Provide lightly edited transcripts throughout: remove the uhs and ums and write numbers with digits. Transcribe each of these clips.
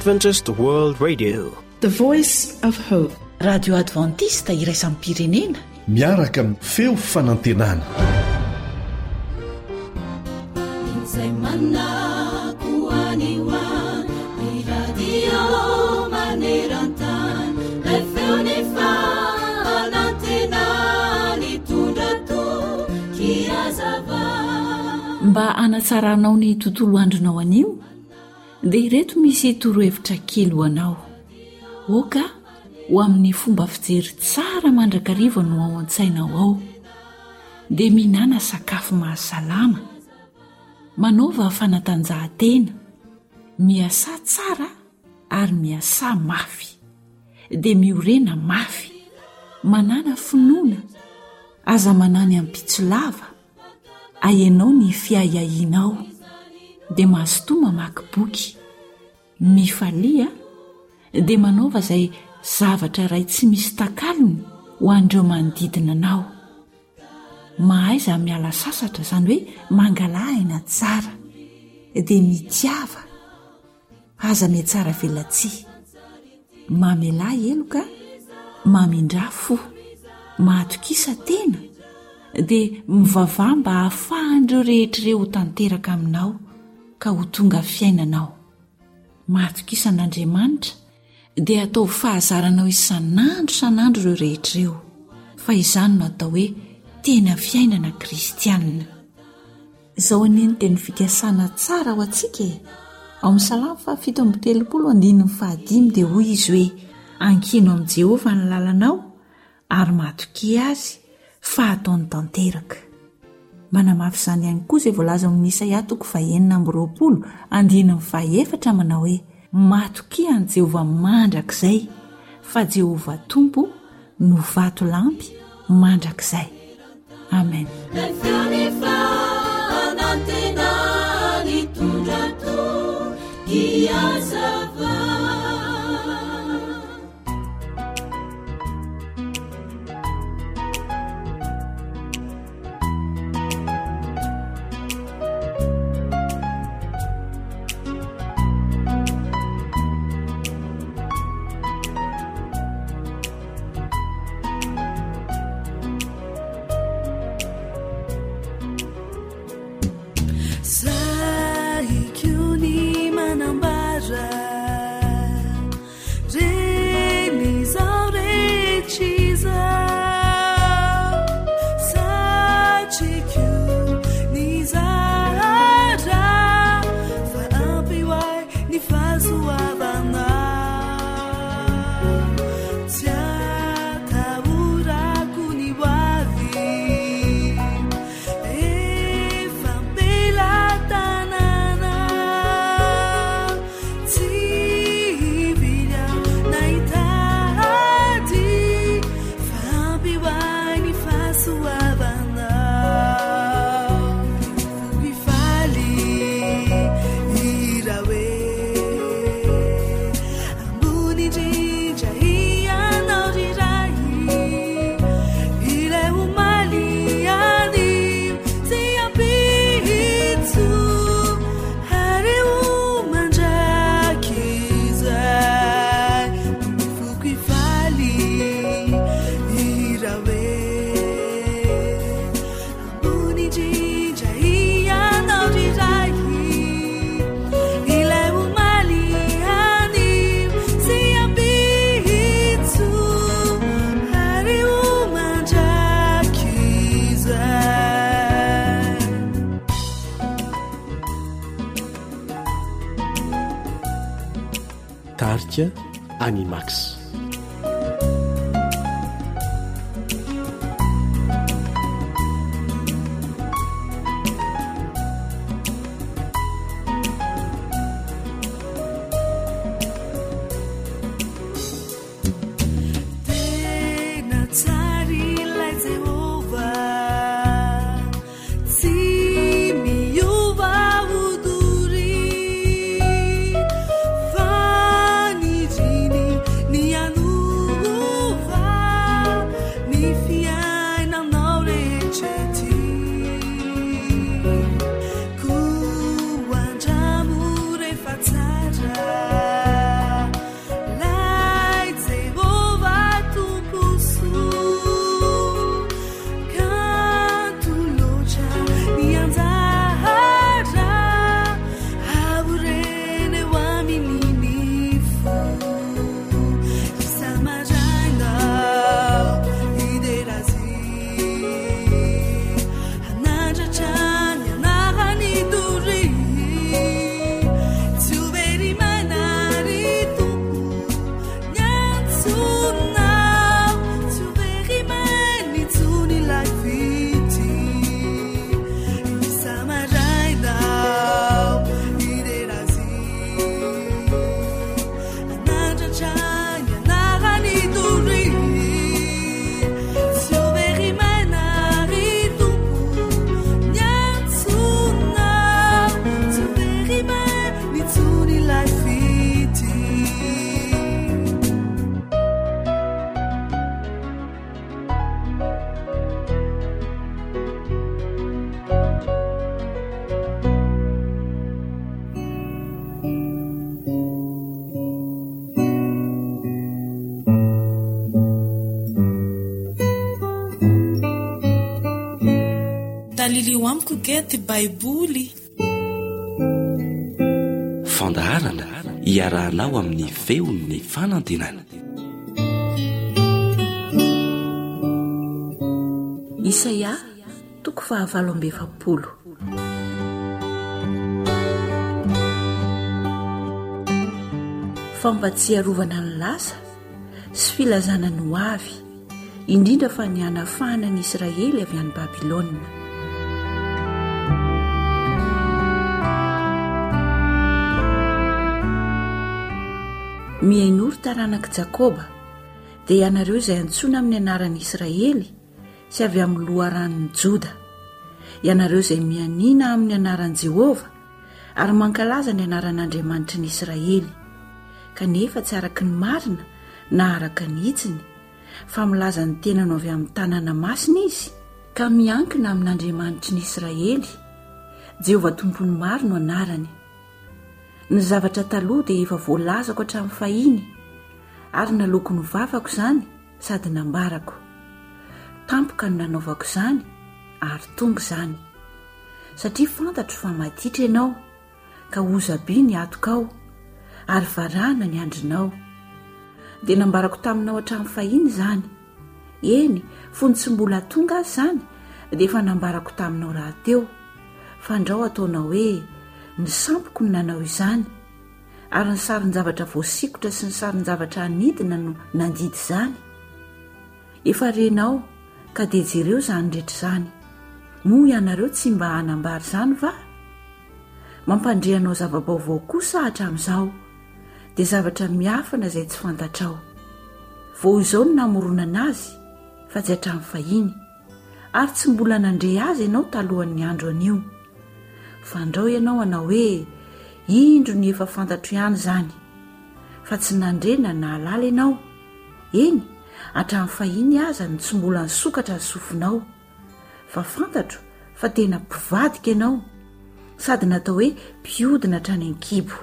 Adventist World Radio, the voice of hope. Radio Adventista iraisam pirenena miaraka amin'ny feo fanantenana. Mba anatsaranao ny tontolo andronao anio dia ireto misy torohevitra kely ho anao. Oka ho amin'ny fomba fijery tsara mandrakariva no ao an-tsainao ao, dia mihinana sakafo mahasalama, manaova fanatanjahantena, miasa tsara ary miasa mafy, dia miorena mafy, manana finoana, aza manany amin'ny pitsolava, ahenao ny fiahiahinao, dia mahazotoa mamaky boky, mifalia, dia manaova izay zavatra iray tsy misy takalony ho an'ireo manodidina anao. Mahaiza miala sasatra, izany hoe mangalahina tsara, dia mitiava, aza mihatsara velatsia, mamelahy eloka, mamindra fo, mahatokisa tena, dia mivavah mba hahafahan'ireo rehetr'ireo ho tanteraka aminao ka ho tonga fiainanao. Mahatokisa an'Andriamanitra dia atao fahazaranao isan'andro ireo rehetr'ireo, fa izany no atao hoe tena fiainana kristianina. Izao aneny teny fikasana tsara ho antsika. Ao amin'ny Salamo 7:35 dia hoy izy hoe, ankino amin'i Jehovah ny lalanao ary mahatoky azy fa ataony tanteraka. Manamafy izany ihany koa izay voalaza amin'ny Isaia 20:20 manao hoe, mahatoky an'i Jehovah mandrakizay, fa Jehovah Tompo no vato lampy mandrakizay. Amen. Tarika Animax. Ni malilio amiko gety baiboly fandaharana iarahanao amin'ny feon'ny fanantenana. Isaia toko 7:20. Fampatsiarovana ny lasa sy filazana ny ho avy, indrindra fa ny hanafahana ny Israely avy any Babilôna. Miain'ory taranaka Jakoba, dia ianareo izay antsoina amin'ny anaran'i Israely sy avy amin'ny loharan'ny Joda, ianareo izay mianina amin'ny anaran'i Jehova ary mankalaza ny anaran'Andriamanitry ny Israely, kanefa tsy araka ny marina na araka ny hitsiny, fa milaza ny tenano avy amin'ny tanàna masina izy, ka miankina amin'Andriamanitry ny Israely. Jehova tompony maro no anarany. Ny zavatra taloha dia efa voalazako hatramin'ny fahiny, ary naloko ny vavako izany sady nambarako. Tampoka no nanaovako izany ary tonga izany, satria fantatro fa maditra ianao, ka ozaby ny atoka ao ary varana ny andrinao. Dia nambarako taminao hatramin'ny fahiny izany. Eny, fony tsy mbola tonga azy izany dia efa nambarako taminao rahateo, fa andrao ataonao hoe ny sampoko no nanao izany, ary ny sarin-javatra voasikotra sy ny sarin-javatra anidina no nandidy izany. Efa renao ka dia jereo izany rehetra izany. Moa ianareo tsy mba hanambary izany va? Mampandrehanao zava-baovao kosa hatramin'izao, dia zavatra miafana izay tsy fantatrao. Vao izao no namoronana azy, fa tsy hatramin'ny fahiny, ary tsy mbola nandre azy ianao talohan'ny andro anio. Fa andrao ianao hanao hoe indro ny efa fantatro ihany izany, fa tsy nandrena na halala ianao. Eny, hatramin'ny fahiny aza ny tsy mbola nisokatra ny sofinao, fa fantatro fa tena mpivadika ianao, sady natao hoe mpiodina hatrany an-kibo.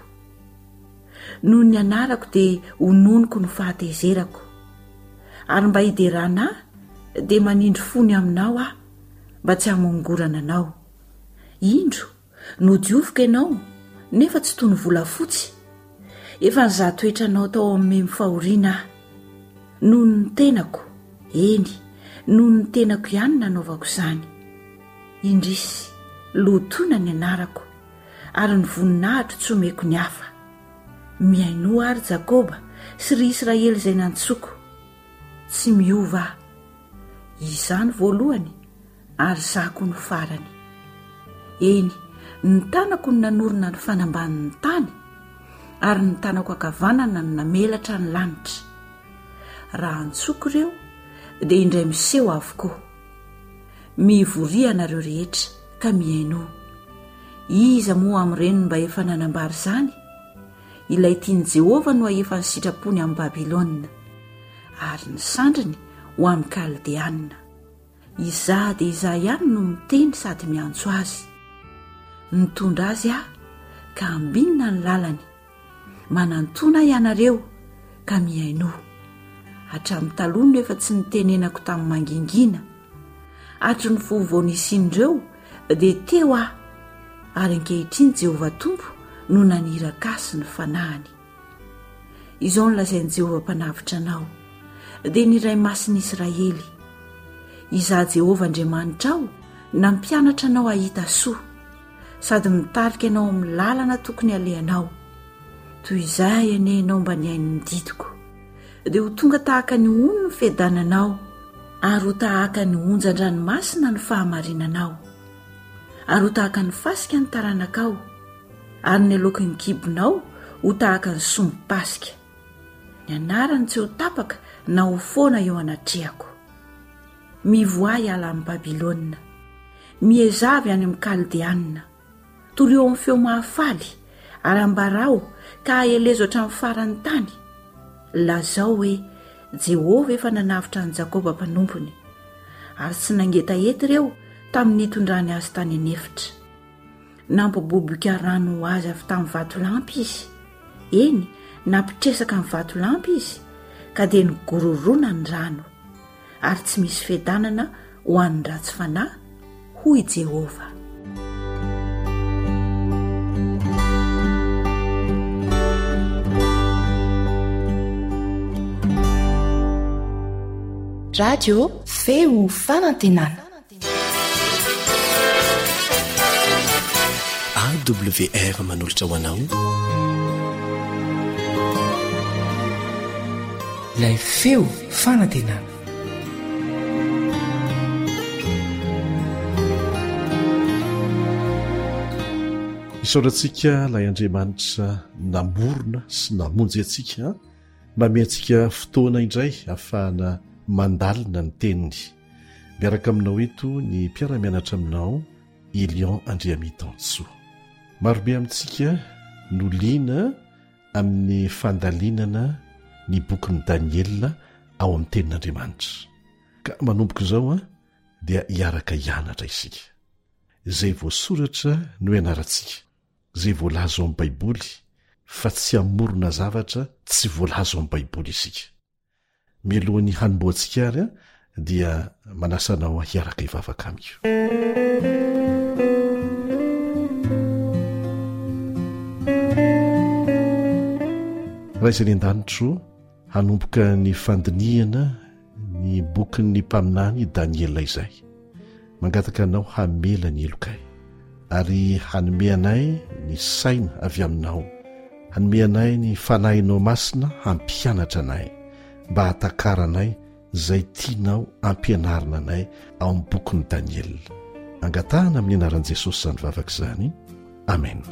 Noho ny anarako dia hononiko ny fahatezerako, ary mba hiderana dia manindry fony aminao aho, mba tsy hamongorana anao. Indro nodiofoka ianao nefa tsy toy ny volafotsy, efa nizaha-toetra anao tao amin'ny mifahoriana aho. Noho ny tenako, eny, noho ny tenako ihany nanaovako izany. Indrisy lotona ny anarako, ary ny voninahitro tsy omeko ny hafa. Miaino ary Jakoba sy ry Israely izay nantsoko, tsy miova aho. Izany voalohany ary zako ny farany. Eny, ny tanako no nanorina ny fanambanin'ny tany, ary ny tanako ankavanana no namelatra ny lanitra. Raha antsoko ireo dia indray miseho avokoa. Mivoria anareo rehetra ka miaino. Iza moa amin'ireny mba efa nanambary izany? Ilay tiany Jehova no efa ny sitrapony amin'ny Babilôna, ary ny sandriny ho amin'ny Kaldeanina. Izaho dia izaho ihany no miteny sady miantso azy. Nitondra azy aho ka ambinina ny lalany, manantona ianareo ka miaino. Hatramin'ny taloha no efa tsy nitenenako tamin'ny mangingina, hatry ny vovao nisindreo dia teo aho, ary ankehitriny Jehova Tompo no naniraka azy ny fanahany. Izao nolazain'i Jehova mpanavitra anao, dia ny iray masin'i Israely. Izaho Jehova Andriamanitra ao nampianatra anao ahita soa, sady mitarika anao amin'ny lalana tokony alehanao. Toy izay ianenao mba niaino ny didiko, dia ho tonga tahaka ny ono ny fiadananao, ary ho tahaka ny onjan-dranomasina ny fahamarinanao, ary ho tahaka ny fasika ny taranakao, ary ny aloky ny kibonao ho tahaka ny sombim-pasika. Ny anarany tsy ho tapaka na ho foana eo anatrehako. Mivoay ala amin'ny Babilôna, miezavy any amin'ny Kaldeanina. Toreo amin'ny feo mahafaly ary ambarao ka aelezo hatramin'ny faran'ny tany. Lazao hoe Jehova efa nanavitra ny Jakoba mpanompony, ary tsy nangetaheta ireo tamin'ny nitondrany azy tany anefitra. Nampibobika rano ho azy avy tamin'ny vatolampy izy. Eny, nampitresaka amin'ny vatolampy izy, ka dia nigororona ny rano, ary tsy misy fiadanana ho an'ny ratsy fanahy hoy Jehova. Radio feo fanantenana. AWR manolotra ho anao Ilay feo fanantenana. isaorantsika ilay Andriamanitra namorona sy namonjy antsika mba antsika fotoana indray ahafahana mandalina ny teniny. Miaraka aminao eto ny mpiara-mianatra aminao Elion Andriamitansoa. Marobe amintsika no liana amin'ny fandalinana ny bokin'i Daniela ao amin'ny tenin'Andriamanitra. Ka manomboka izao dia hiaraka hianatra isika. Izay voasoratra no ianarantsika, izay voalaza ao amin'ny Baiboly, fa tsy hamorona zavatra tsy voalaza ao amin'ny Baiboly isika. Mialohan'ny hanomboantsika ary dia manasanao hiaraka hivavaka amio. Raizany an-danitro hanomboka ny fandiniana ny bokin'ny mpaminany Daniela izay. Mangataka anao hamela ny elokay ary hanome anay ny saina avy aminao, hanome anay ny fanahinao masina hampianatra anay mba hatakaranay izay tianao ampianarina anay ao amin'ny bokin'ny Daniela. Angatahana amin'ny anaran'i Jesosy izany vavaka izany. Amen.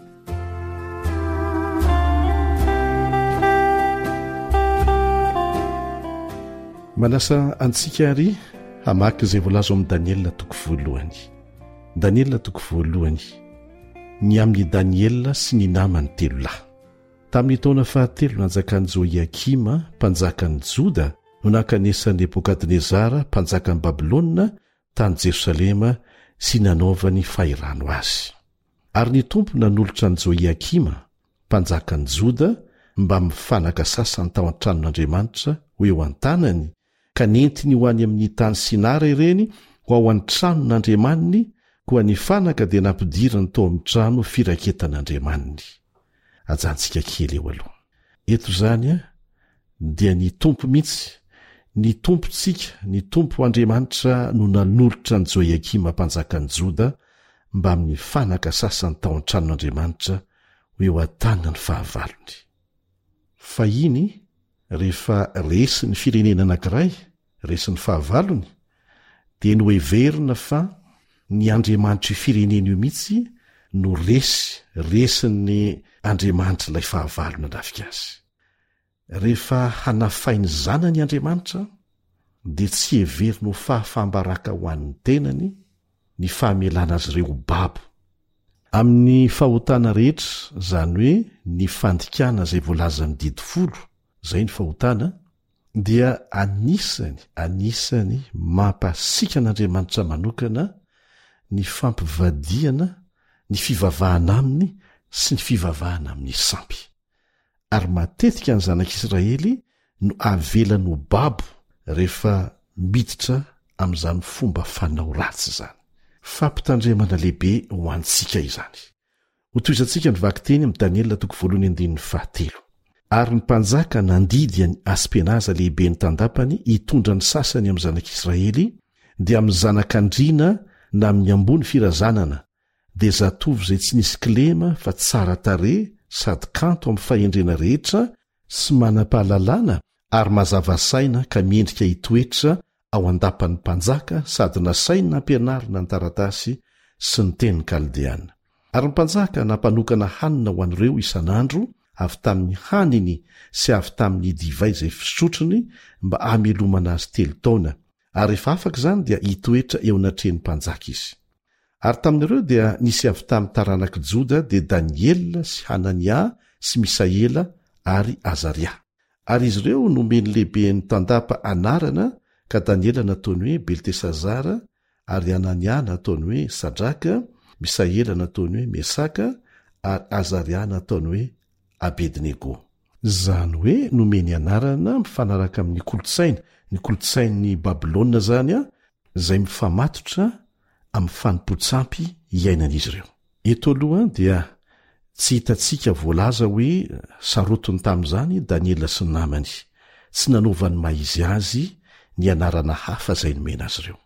Manasa antsika ary hamaky izay voalaza amin'ny Daniela toko voalohany. Daniela toko voalohany. Ny amin'ny Daniela sy ny namany telo lahy. Tamin'ny taona fahatelo nanjakan'i Joiakima mpanjakan'i Joda no nankanesan'i Nebokadnezara mpanjakan'i Babilôna tany Jerosalema sy nanaovany fahirano azy. Ary ny tompo nanolotra an'i Joiakima mpanjakan'i Joda mba mifanaka sasany tao an-tranon'Andriamanitra ho eo an-tanany, ka nentiny ho any amin'ny tany Sinara ireny ho ao an-tranon'Andriamaniny, koa ny fanaka dia nampidirany tao amin'ny trano firaketan'Andriamaniny. Ajantsika kely eo aloha. Eto izany dia ny tompo mihitsy, ny tompontsika, ny tompo Andriamanitra no nanolotra ny Joiakima mpanjakan'i Joda mba amin'ny fanaka sasany tao an-tranon'Andriamanitra ho eo an-tanany fahavalony. Fa iny rehefa resy ny firenena anankiray, resy ny fahavalony, dia no heverina fa ny Andriamanitra firenena io mihitsy no resin'ny Andriamanitra ilay fahavalony andrafika azy. Rehefa hanafainy zanany Andriamanitra, dia tsy heverina ho fahafambaraka ho an'ny tenany ny fahamelana azy ireo babo. Amin'ny fahotana rehetra, izany hoe ny fandikana izay voalazany didy folo, izay ny fahotana, dia anisany mampasika an'Andriamanitra manokana ny fampivadiana, ny fivavahana aminy sy ny fivavahana amin'ny sampy. Ary matetika ny zanak'Israely no avelany ho babo rehefa miditra amin'izany fomba fanao ratsy izany. Fampitandremana lehibe ho antsika izany. Ho toizantsika ny vakiteny amin'ny Daniela toko voalohany andininy fahatelo. Ary ny mpanjaka nandidy any Aspenaza lehibe ny tandapany hitondra ny sasany amin'ny zanak'Israely, dia amin'ny zanak'andriana na amin'ny ambony firazanana, dia zatovy izay tsy nisy kilema fa tsara tarehy sady kanto amin'ny fahendrena rehetra sy manam-pahalalana ary mazava saina ka miendrika hitoetra ao andapan'ny mpanjaka sady nasainy nampianarina ny taratasy sy ny tenin'ny Kaldeana. Ary ny mpanjaka nampanokana hanina ho an'ireo isan'andro avy tamin'ny haniny sy avy tamin'ny divay izay fisotrony mba hamelomana azy 3 taona, ary rehefa afaka izany dia hitoetra eo anatrehan'ny mpanjaka izy. Ary tamin'ireo dia nisy avy tamin'ny taranak'i Joda dia Daniela sy Hanania sy Misaela ary Azaria. Ary izy ireo nomeny lehiben'ny tandapa anarana, ka Daniela nataony hoe Beltesazara, ary Hanania nataony hoe Sadraka, Misaela nataony hoe Mesaka, ary Azaria nataony hoe Abednego. Zany hoe nomeny anarana mifanaraka amin'ny kolotsainy, ny kolotsain'ny Babilôna zany izay mifamatotra amin'ny fanimpotsampy iainan'izy ireo. Eto aloha dia tsy hitantsika voalaza hoe sarotiny tamin'izany Daniela sy ny namany, tsy nanovany maizy azy ny anarana hafa izay nomena azy ireo.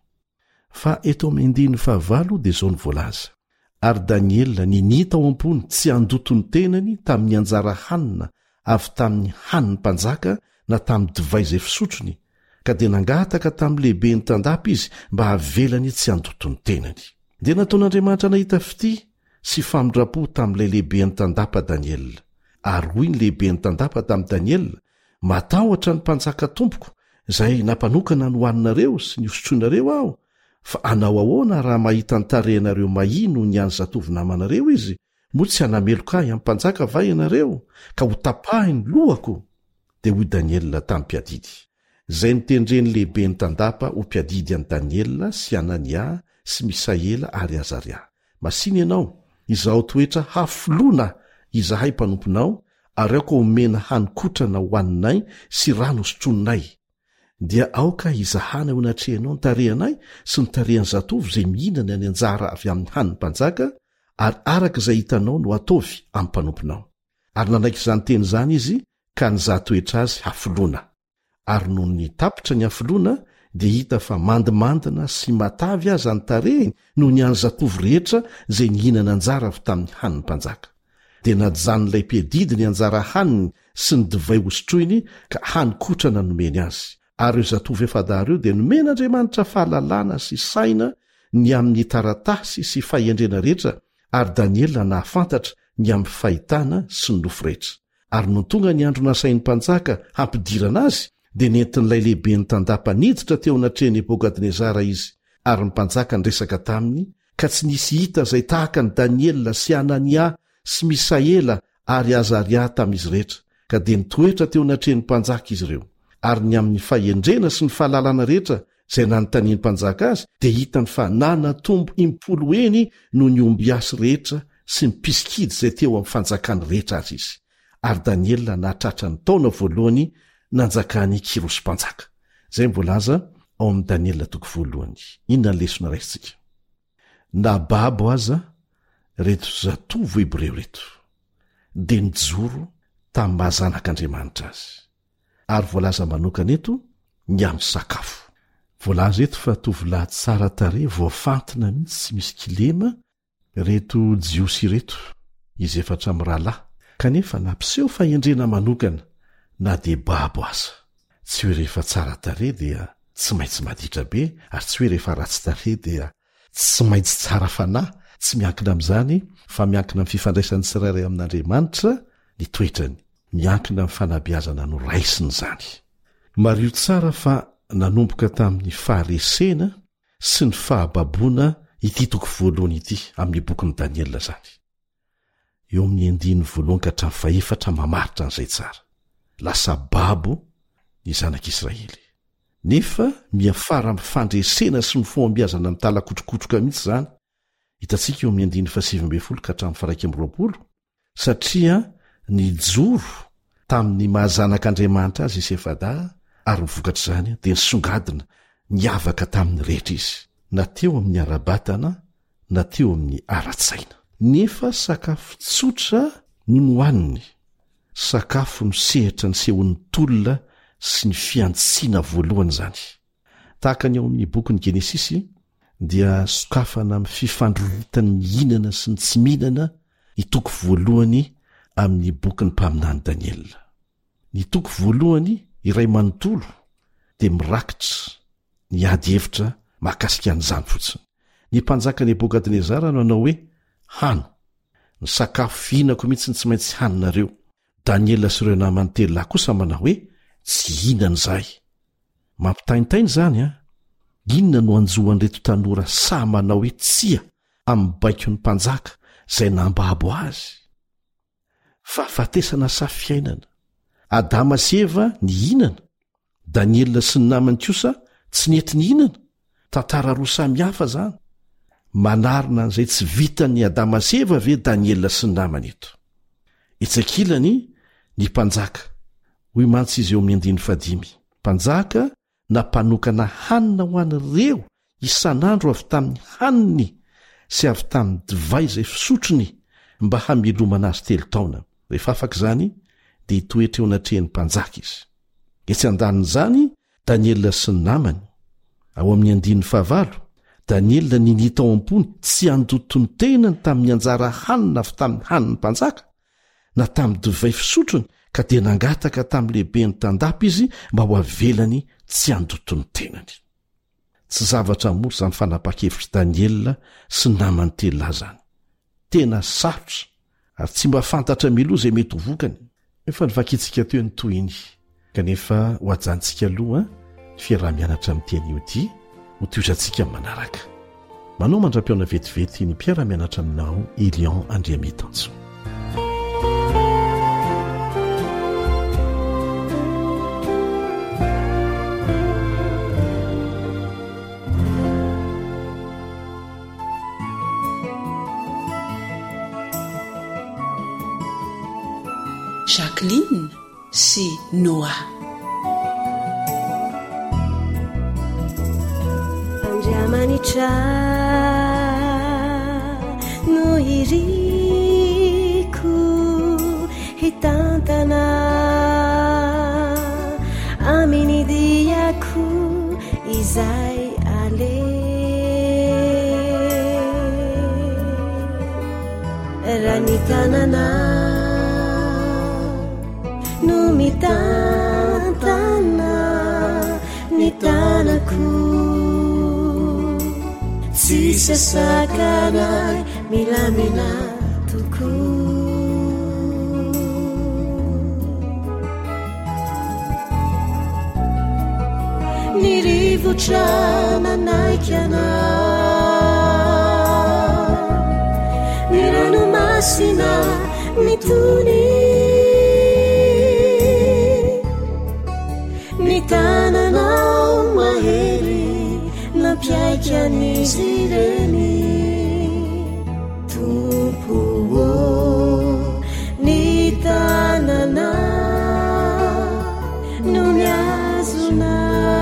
Fa eto amin'ny andiny fahavalo dia izao ny voalaza: ary Daniela ninita ao am-pony tsy handoto ny tenany tamin'ny anjara hanina avy tamin'ny hanin'ny mpanjaka na tamin'ny divay izay fisotrony, ka dia nangataka tamin'ny lehibe ny tandapa izy mba havelany tsy handoto ny tenany. Dia nataon'Andriamanitra nahita fity sy famindrapo tamin'ilay lehibe ny tandapa Daniela. Ary hoy ny lehibe ny tandapa tamin'ny Daniela: matahotra ny mpanjaka tompoko izay nampanokana ny hoaninareo sy ny hosotroinareo aho, fa anao ahoana raha mahita ny tarehinareo mahino ny any zatovy namanareo izy, moa tsy hanameloka ahy amin'ny mpanjaka va ianareo ka ho tapahy ny lohako? Dia hoy Daniela tamin'ny mpiadidy. Izay nitendreny lehibe ny tandapa ho mpiadidy any Daniela sy Anania sy Misaela ary Azaria: masiny ianao, izaho toetra hafoloana izahay mpanomponao, ary aoka homena hanikotrana ho haninay sy rano hosotroninay. Dia aoka izahana ho natrehanao ny tarehanay sy ny tarehan'ny zatovy izay mihinana ny anjara avy amin'ny hanin'ny mpanjaka, ary araka izay hitanao no ataovy amin'ny mpanomponao. Ary nanaiky izany teny izany izy ka nizaha toetra azy hafoloana. Ary noho ny tapitra ny hafoloana dia hita fa mandimandina sy matavy azy any tarehiny noho ny any zatovy rehetra izay nihinana anjara avy tamin'ny hanin'ny mpanjaka. Dia najanon'ilay mpiadidy ny anjara haniny sy ny divay hosotroiny ka hanikotrana nomeny azy. Ary io zatovy efadara io dia nomen'Andriamanitra fahalalana sy saina ny amin'ny taratasy sy fahendrena rehetra, ary Daniela nahafantatra ny amin'ny fahitana sy ny nofo rehetra. Ary no tonga ny andro nasain'ny mpanjaka hampidirana azy, dia nentin'ilay lehibe ny tandapa niditra teo anatreh'i Nebokadnezara izy. Ary ny mpanjaka niresaka taminy, ka tsy nisy hita izay tahaka ny Daniela sy Anania sy Misaela ary Azaria tamin'izy rehetra, ka dia nitoetra teo anatreh'i mpanjaka izy ireo. Ary ny amin'ny fahendrena sy ny fahalalana rehetra izay nanontaniany mpanjaka azy, dia hitany fa nanatombo impolo eny no ny omby asy rehetra sy ny piskidy izay teo amin'ny fanjakany rehetra azy izy. Ary Daniela nahatratra ny taona voalohany nanjakany Kirosy mpanjaka. Izay mivolaza ao amin'ny Daniela 1. Inona ny lesona raisitsika? Nababo aza reto zatovo Hebreo reto, dia nijoro tamin'ny mahazanak'Andriamanitra azy. Ary voalaza manokana eto ny amin'ny sakafo. Voalaza eto fa tovolahy tsara tarehy voafantina mihitsy sy misy kilema reto jiosy reto, izy efatra amin'ny rahalahy, kanefa nampiseho fahendrena manokana na dia babo aza. Tsy hoe rehefa tsara tarehy dia tsy maintsy maditra be, ary tsy hoe rehefa ratsy tarehy dia tsy maintsy tsara fanahy. Tsy miankina amin'izany fa miankina amin'ny fifandraisan'ny tsirairay amin'Andriamanitra ny toetrany, miankina amin'ny fanabeazana no raisiny izany. Mario tsara fa nanomboka tamin'ny faharesena sy ny fahababoana ity toko voalohany ity amin'ny bokin'ny Daniela izany. Eo amin'ny andiny voalohany ka hatramin'ny faefatra mamaritra an'izay tsara. Lasa babo ny zanak'Israely. Nefa miafara amin'ny fandresena sy ny fombiazana amin'ny talakotrokotroka mihitsy izany. Hitantsika eo amin'ny andiny 7 ka hatramin'ny 20, satria nijoro tamin'ny mahazanak'Andriamanitra azy Isefada, ary mivokatra izany dia nisongadina niavaka tamin'ny rehetra izy, na teo amin'ny arabatana na teo amin'ny aratsaina. Nefa sakafo tsotra no nohaniny, sakafo nosehatra ny sehon'ny tolona sy ny fiantsiana voalohany izany. Tahaka ny ao amin'ny bokin'ny Genesisy dia sokafana amin'ny fifandroritany mihinana sy ny tsy mihinana ny toko voalohany amin'ny bokin'ny mpaminany Daniela. Ny toko voalohany iray manontolo dia mirakitra ny ady hevitra mahakasika an'izany fotsiny. Ny mpanjaka Nebokadnezara nanao hoe hano, ny sakafo fihinako mihitsy ny tsy maintsy haninareo. Daniela sy ireo namany telolahy kosa manao hoe tsy hinana izahay. Mampitaintainy izany a. Inona no anjohan'ireto tanora sa manao hoe tsia amin'ny baiko ny mpanjaka izay nambabo azy? Fahafatesana sa fiainana. Adama sy Eva ny hinana, Daniela sy ny namany kosa tsy nety ny hinana. Tantara roa samihafa izany. Manarina an'izay tsy vitan'ny Adama sy Eva ve Daniela sy ny namany eto? Etsakilany ny mpanjaka, hoy mantsy izy eo amin'ny 15, mpanjaka na mpanokana hanina ho an'ireo isan'andro avy tamin'ny haniny sy avy tamin'ny divay izay fisotrony mba hamelomana azy 3 taona. Rehefa afaka izany dia hitoetra eo anatrehan'ny mpanjaka izy. Etsy andanin'izany Daniela sy ny namany. Ao amin'ny 15 Daniela niny tao am-pony tsy andotony tenany tamin'ny anjara hanina avy tamin'ny hanin'ny mpanjaka na tamin'ny divay fisotrony ka dia nangataka tamin'ny lehibeny tandapa izy mba ho avelany tsy andotony tenany. Tsy zavatra mora izany fanapa-kevitry Daniela sy ny namany telonahy izany. Tena sarotra ary tsy mba fantatra miloha izay mety ho vokany. Efa nivakitsika teo ny toyiny kanefa ho ajantsika aloha ny fiarah-mianatra amin'ity an'io ho toizantsika manaraka. Manao mandram-piaona vetivety ny mpiara-mianatra aminao Elion Andriamitanso. Jacqueline sy Noah. Andriamanitra no iriko hitantana aminy diako izay ale raha ny tanana no mitantana ny tanako tsy sasakana milamina toko ny rivotra manaikana ny ranomasina mitony ny tananao mahery nampiaika n'izy ireny tompo ny tanana no miazona.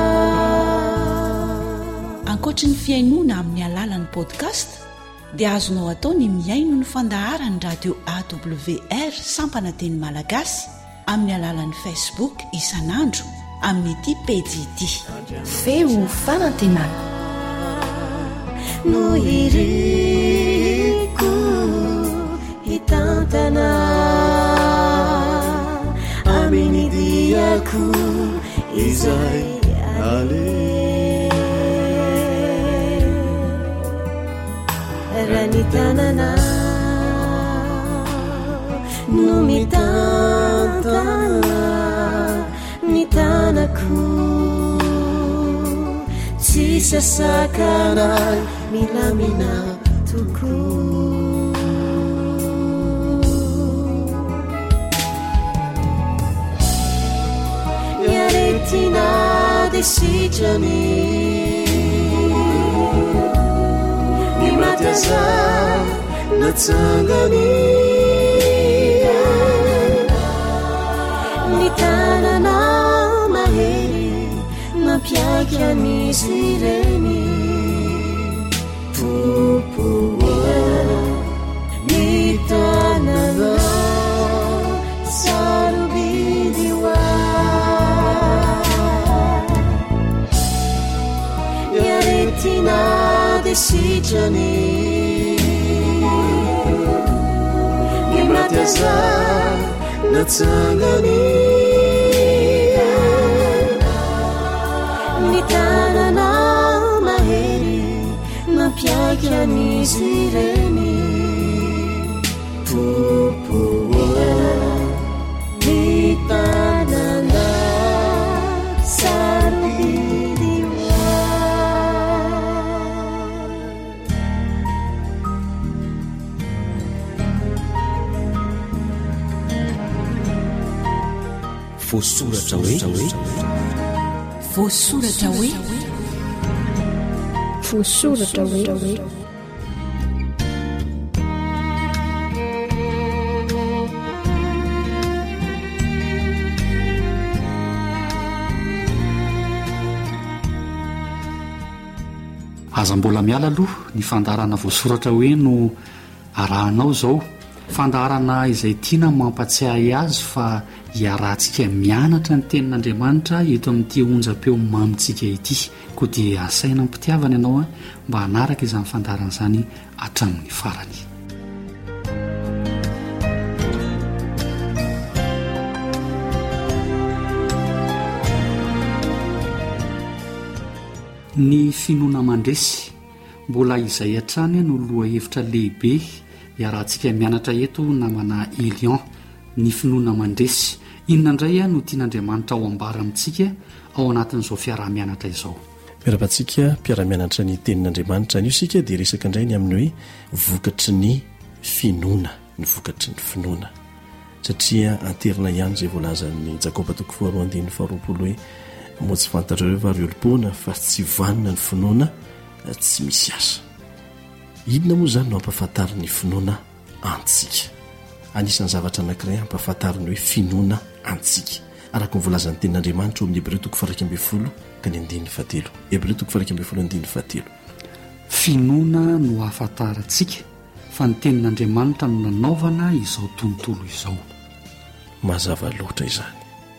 Ankoatra ny fiainoana amin'ny alalan'ny podcast dia azonao atao ny miaino ny fandaharany radio AWR sampana teny malagasy amin'ny alalan'ny Facebook isan'andro amin'ny ity pejy ity feo fanantenana no iriko hitantana aminy diako izay ale raha ny tanana no mitantana ny tanako tsy sasakana milamina toko yaretina de sitrany ny mataza natsangany ny tanana mahery mampiaika n'izy ireny tompo ny tanana sarobidiwa yaretina de sitrany ny mataza natsangany ny tanana mahery mampiaika n'izy ireny tompo ny tanana sarobidiwa. Voasoratra hoe voasoratra hoe voasoratra hoe aza mbola miala aloha ny fandarana voasoratra hoe no arahanao zao fandarana izay tiana mampatsiahy azy fa hiarahantsika mianatra ny tenin'Andriamanitra eto amin'ity onjam-peo mamitsika ity koa dia asaina mpitiavana ianao mba hanaraka izany fandarana izany hatramin'ny farany. Ny finoana mandresy mbola izay hatrany no loha hevitra lehibe hiarahantsika mianatra eto namana Elion. Ny finoana mandresy inona indray no tian'Andriamanitra ao ambara amintsika ao anatin'izao fiarah-mianatra izao. Miarabantsika mpiara-mianatra ny tenin'Andriamanitra io sika dia resaka indray ny amin'ny hoe vokatry ny finoana, ny vokatry ny finoana satria anterina ihany izay voalazan'ny Jakoba 4:20 hoe moa tsy fantatrareo va ry olom-pona fa tsy vanina ny finoana tsy misy asa. Inona moa izany no ampahafantary ny finoana antsika? Anisan'ny zavatra anankiray ampahafantariny hoe finoana antsika araka ny voalazan'ny tenin'Andriamanitra amin'ny Hebreo 4:1-7. Hebreo 4:1-7. Finoana no ahafantarantsika fa ny tenin'Andriamanitra no nanaovana izao tontolo izao. Mazava loatra izany.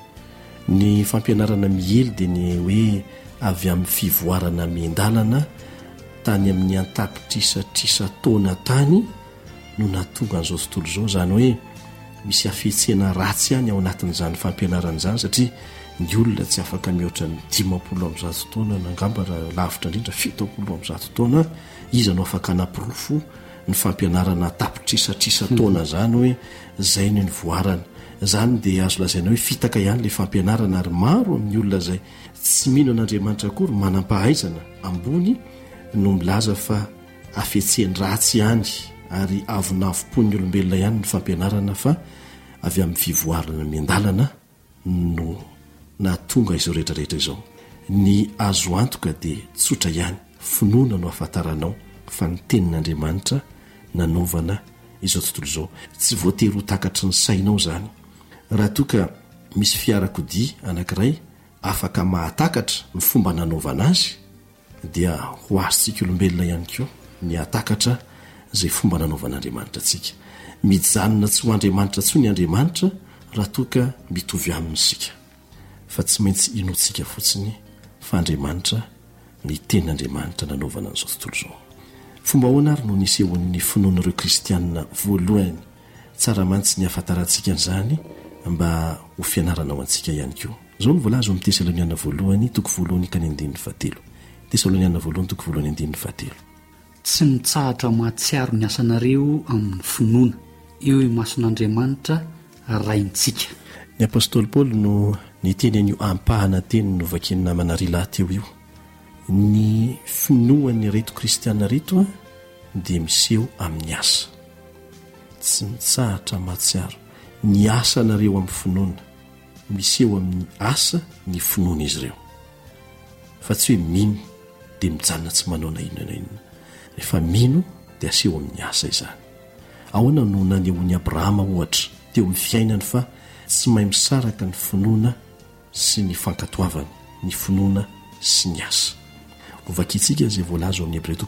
Ny fampianarana mihely dia ny hoe avy amin'ny fivoarana miendalana tany amin'ny antapitrisatrisa taona tany no natonga an'izao tontolo izao, zany hoe misy afihetsena ratsy ihany ao anatin'izany fampianarana izany satria ny olona tsy afaka mihoatra ny 50 taona nangamba raha lavitra indrindra 70 taona izy no afaka napirofo ny fampianarana tapitrisatrisa taona zany hoe zay no nivoarana. Zany dia azo lazaina hoe fitaka ihany ilay fampianarana ary maro amin'ny olona izay tsy mino an'Andriamanitra akory manam-pahaizana ambony no milaza fa afihetseny ratsy ihany ary avonavompon'ny olombelona ihany ny fampianarana fa avy amin'ny fivoarana miendalana no natonga izao rehetrarehetra izao. Ny azo antoka dia tsotra ihany finoana no ahafantaranao fa ny tenin'Andriamanitra nanaovana izao tontolo izao. Tsy voatery ho takatry ny sainao zany. Raha toka misy fiarakodia anankiray afaka mahatakatra ny fomba nanaovana azy dia ho azontsika olombelona ihany koa ny hatakatra izay fomba nanaovan'Andriamanitra antsika. Mijanona tsy ho Andriamanitra tsy ho ny Andriamanitra raha toka mitovy aminy isika fa tsy maintsy inoantsika fotsiny fa Andriamanitra ny tenin'Andriamanitra nanaovana an'izao tontolo izao. Fomba ahoana ary no nisehon'ny finoan'ireo kristianina voalohany tsara mantsy ny ahafantarantsika an'izany mba ho fianarana ao antsika ihany koa. Zao ny voalaza amin'ny Tesaloniana voalohany 1:7. Tesaloniana voalohany 1:7. Tsy mitsahatra mahatsiaro ny asanareo amin'ny finoana eo mason'Andriamanitra raintsika. Ny apôstôly Paoly no niteny an'io ampahana teny no vakin'ny namana Rila teo io. Ny finoan'ny reto kristiana reto dia miseho amin'ny asa. Tsy mitsahatra mahatsiaro ny asa nareo amin'ny finoana, miseho amin'ny asa ny finoana izy ireo. Fa tsy hoe mino dia mijanona tsy manao na inona na inona. Rehefa mino dia aseho amin'ny asa izany. Ahoana no nanehoan'i Abrahama ohatra teo amin'ny fiainany fa tsy mahay misaraka ny finoana sy ny fankatoavana, ny finoana sy ny asa. Ovakitsika izay voalaza amin'ny Hebreo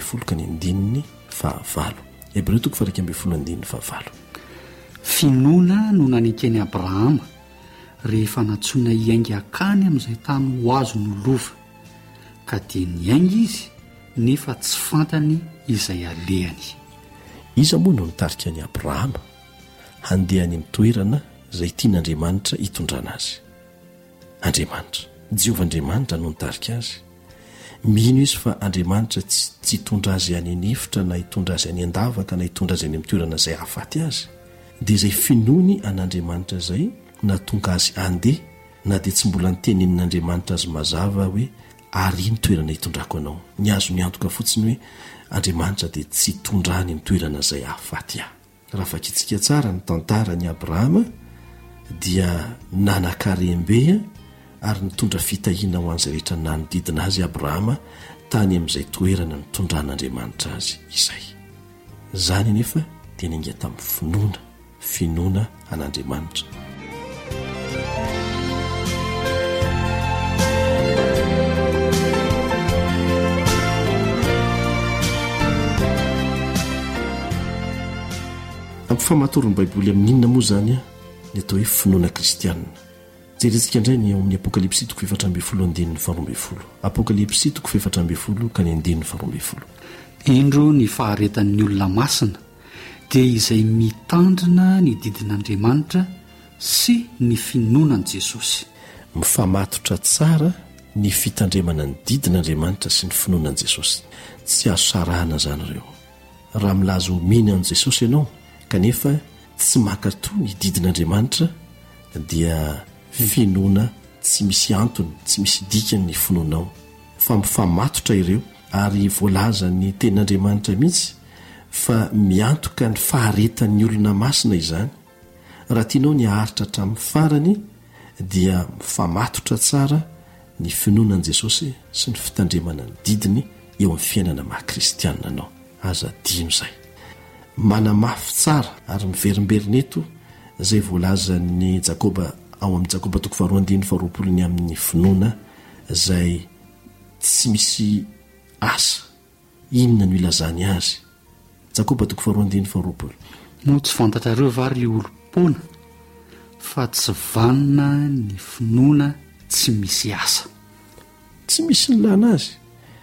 4:1-9. Hebreo 4:1-9. Finoana no nanikeny Abrahama rehefa natsoina hiainga akany amin'izay tany ho azo no lova ka dia niainga izy nefa tsy fantany izay alehany. Iza moa no nitarika ny Abrahama handeha any amin'ny toerana izay tian'Andriamanitra hitondrana azy? Andriamanitra, Jehovah Andriamanitra no nitarika azy. Mino izy fa Andriamanitra tsy hitondra azy any anefitra na hitondra azy any an-davaka na hitondra azy any amin'ny toerana izay hahafaty azy. Dia izay finoany an'Andriamanitra izay natonga azy andeha na dia tsy mbola nitenenin'Andriamanitra azy mazava hoe ary ny toerana hitondrako anao. Ny azo ny antoka fotsiny hoe Andriamanitra dia tsy hitondrany amin'ny toerana izay hahafaty ahy. Raha vakitsika tsara ny tantaran'i Abrahama dia nanan-karem-be ary nitondra fitahiana ho an'izay rehetra nanodidina azy Abrahama tany amin'izay toerana nitondran'Andriamanitra azy izay. Zany anefa dia ninga tamin'ny finoana an'Andriamanitra. ampifamatorony baiboly amin'inona moa zany a ny atao hoe finoana kristianina. Jerentsika indray ny eo amin'ny apokalipsy 7:12 apokalipsy 7:12 ka ny 12. indro ny faharetan'ny olona masina dia izay mitandrina ny didin'Andriamanitra sy ny finoanan' Jesosy. Mifamatotra tsara ny fitandremana ny didin'Andriamanitra sy ny finoanan' Jesosy. Tsy azo sarahana zany ireo. Raha milaza omeny an' Jesosy ianao kanefa tsy makato ny didin'Andriamanitra dia finoana tsy misy antony, tsy misy dikany ny finoanao. Fa mifamatotra ireo ary voalaza ny tenin'Andriamanitra mihitsy fa miantoka ny faharetan'ny olona masina izany. Raha tianao ny aharitra hatramin'ny farany dia mifamatotra tsara ny finoanan' Jesosy sy ny fitandremana ny didiny eo amin'ny fiainana maha-kristianina anao. Aza dino zay. Manamafy tsara ary miverimberina eto izay voalaza ny Jakoba ao amin'ny Jakoba 2:20 ny amin'ny finoana izay tsy misy asa inona no ilazany azy. Jakoba 2:20 moa tsy fantatrareo vary olom-pona fa tsy vanina ny finoana tsy misy asa. Tsy misy nilana azy.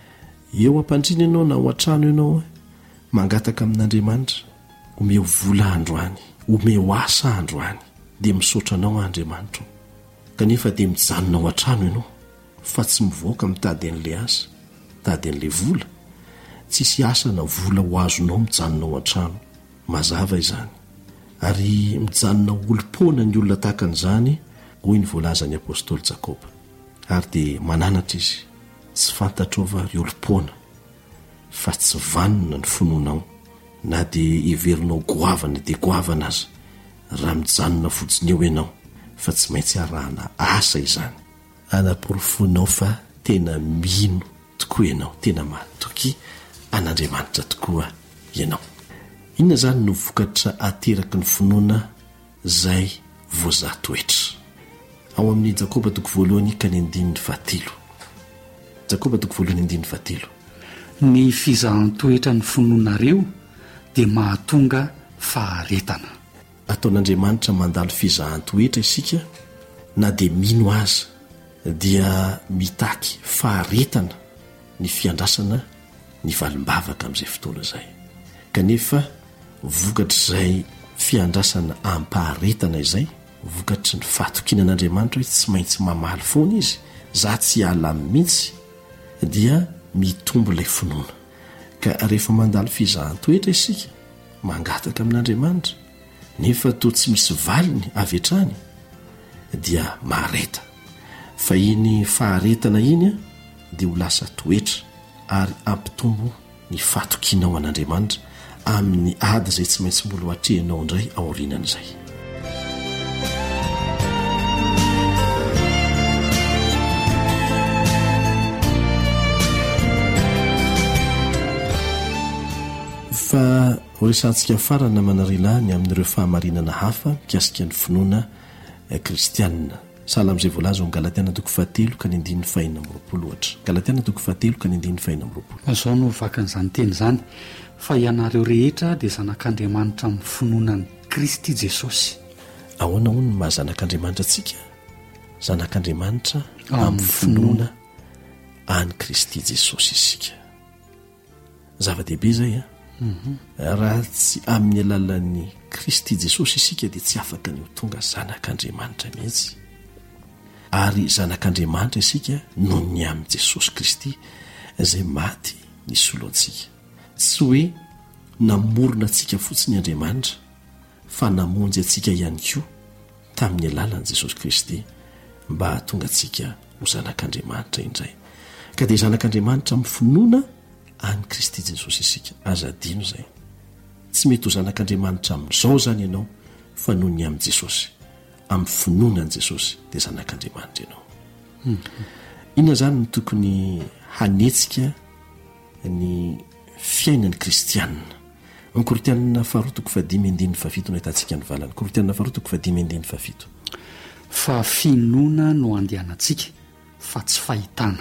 Eo ampandrina ianao na ao an-trano ianao mangataka amin'Andriamanitra, omeo vola androany, omeo asa androany, dia misaotra anao Andriamanitra. Kanefa dia mijanona ao an-trano ianao fa tsy mivoaka mitady an'ilay asa, mitady an'ilay vola. Tsisy asa na vola ho azonao mijanona ao an-trano. Mazava izany. Ary mijanona olom-pona ny olona tahaka an'izany, hoy ny voalazan'ny apôstôly Jakoba. Ary dia mananatra izy, tsy fantatrova ry olom-pona fa tsy vanina ny finoanao, na dia heverinao goavana dia goavana aza raha mijanona fotsiny eo ianao, fa tsy maintsy arahana asa izany. Anaporofonao fa tena mino tokoa ianao, tena matoky an'Andriamanitra tokoa ianao. Inona zany no vokatra ateraky ny finoana zay voazatoetra. Ao amin'ny Jakoba 2:1-13. Jakoba 2:1-13. Ny fizahan-toetra ny finoanareo dia mahatonga faharetana. Ataon'Andriamanitra mandalo fizahan-toetra isika, na dia mino aza dia mitaky faharetana ny fiandrasana ny valim-bavaka amin'izay fotoana izay. Kanefa vokatra izay fiandrasana ampaharetana izay, vokatry ny fahatokinan'Andriamanitra hoe tsy maintsy mamaly foana izy, za tsy ala mihitsy, dia mitombo ilay finoana. Ka rehefa mandalo fizahan-toetra isika, mangataka amin'Andriamanitra, nefa toa tsy misy valiny avy hatrany, dia mahareta. Fa iny faharetana iny dia ho lasa toetra ary ampitombo ny fahatokinao an'Andriamanitra amin'ny ady izay tsy maintsy mbola hatrehinao indray aorianan'izay. Fa resantsika farana manarila ny amin'ireo fahamarinana hafa mikasika ny finoana kristianina. Sahala amin'izay voalaza ao Galatiana 7:5-20. Galatiana 7:5-20. Azao no vakan'izany teny izany fa ianareo rehetra dia zanak'Andriamanitra amin'ny finoanan'i Kristy Jesosy. Ahoana hono maha zanak'Andriamanitra atsika? Zanak'Andriamanitra amin'ny finoana any Kristy Jesosy isika. Zava-dehibe zay a. Raha tsy amin'ny alalan'ny Kristy Jesosy isika dia tsy afaka ny ho tonga zanak'Andriamanitra mihitsy. Ary zanak'Andriamanitra isika noho ny amin'ny Jesosy Kristy izay maty ny soloantsika. Tsy hoe namorona antsika fotsiny Andriamanitra, fa namonjy antsika ihany koa tamin'ny alalan'i Jesosy Kristy mba hahatonga antsika ho zanak'Andriamanitra indray. Ka dia zanak'Andriamanitra amin'ny finoana any Kristy Jesosy isika. Aza dino zay. Tsy mety ho zanak'Andriamanitra amin'izao zany ianao fa noho ny amin'ny Jesosy. Amin'ny finoanan'i Jesosy dia zanak'Andriamanitra ianao. Inona zany no tokony hanetsika ny fiainan'ny kristianina? Ny Korinthiana 4:5-7 no ahitantsika ny valany. Korinthiana 4:5-7. Fa finoana no andehanantsika fa tsy fahitana.